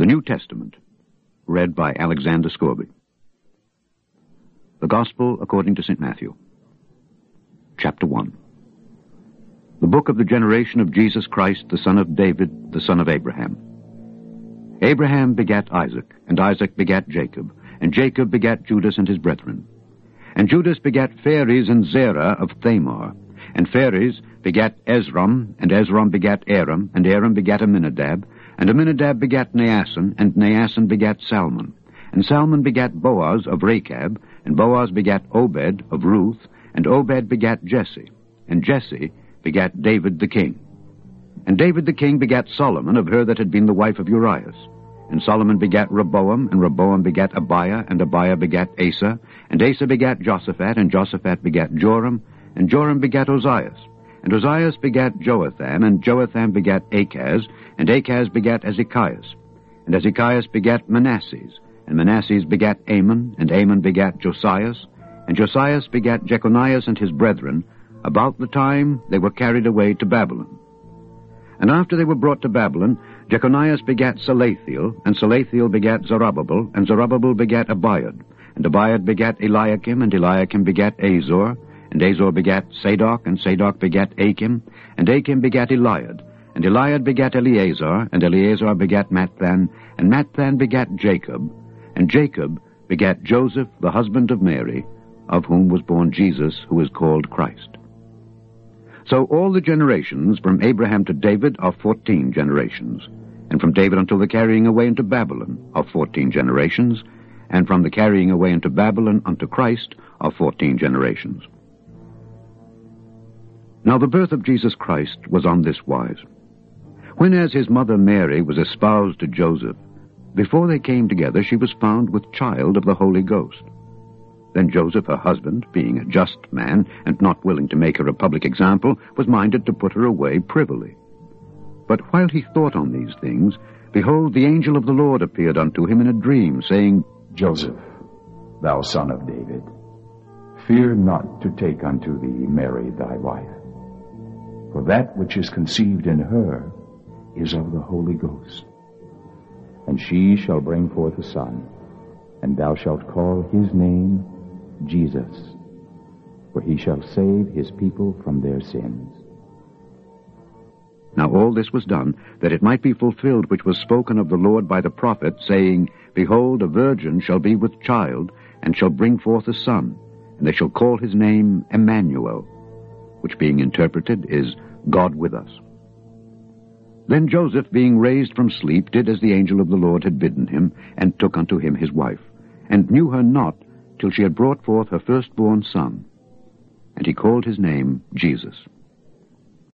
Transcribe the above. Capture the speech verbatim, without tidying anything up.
The New Testament, read by Alexander Scorby. The Gospel according to Saint Matthew. Chapter one. The book of the generation of Jesus Christ, the son of David, the son of Abraham. Abraham begat Isaac, and Isaac begat Jacob, and Jacob begat Judas and his brethren. And Judas begat Phares and Zerah of Thamar, and Phares begat Ezrom, and Ezrom begat Aram, and Aram begat Aminadab, and Aminadab begat Naasson, and Naasson begat Salmon. And Salmon begat Boaz of Rechab, and Boaz begat Obed of Ruth, and Obed begat Jesse, and Jesse begat David the king. And David the king begat Solomon of her that had been the wife of Urias. And Solomon begat Rehoboam, and Rehoboam begat Abiah, and Abiah begat Asa, and Asa begat Josaphat, and Josaphat begat Joram, and Joram begat Ozias. And Ozias begat Joatham, and Joatham begat Achaz, and Achaz begat Ezekias. And Ezekias begat Manasses, and Manasses begat Amon, and Amon begat Josias, and Josias begat Jeconias and his brethren, about the time they were carried away to Babylon. And after they were brought to Babylon, Jeconias begat Salathiel, and Salathiel begat Zerubbabel, and Zerubbabel begat Abiad, and Abiad begat Eliakim, and Eliakim begat Azor, and Azor begat Sadoc, and Sadoc begat Achim, and Achim begat Eliad, and Eliad begat Eleazar, and Eleazar begat Matthan, and Matthan begat Jacob, and Jacob begat Joseph, the husband of Mary, of whom was born Jesus, who is called Christ. So all the generations from Abraham to David are fourteen generations, and from David until the carrying away into Babylon are fourteen generations, and from the carrying away into Babylon unto Christ are fourteen generations. Now the birth of Jesus Christ was on this wise. Whenas his mother Mary was espoused to Joseph, before they came together she was found with child of the Holy Ghost. Then Joseph, her husband, being a just man, and not willing to make her a public example, was minded to put her away privily. But while he thought on these things, behold, the angel of the Lord appeared unto him in a dream, saying, Joseph, thou son of David, fear not to take unto thee Mary thy wife, for that which is conceived in her is of the Holy Ghost. And she shall bring forth a son, and thou shalt call his name Jesus, for he shall save his people from their sins. Now all this was done, that it might be fulfilled which was spoken of the Lord by the prophet, saying, Behold, a virgin shall be with child, and shall bring forth a son, and they shall call his name Emmanuel, which being interpreted is God with us. Then Joseph, being raised from sleep, did as the angel of the Lord had bidden him, and took unto him his wife, and knew her not till she had brought forth her firstborn son. And he called his name Jesus.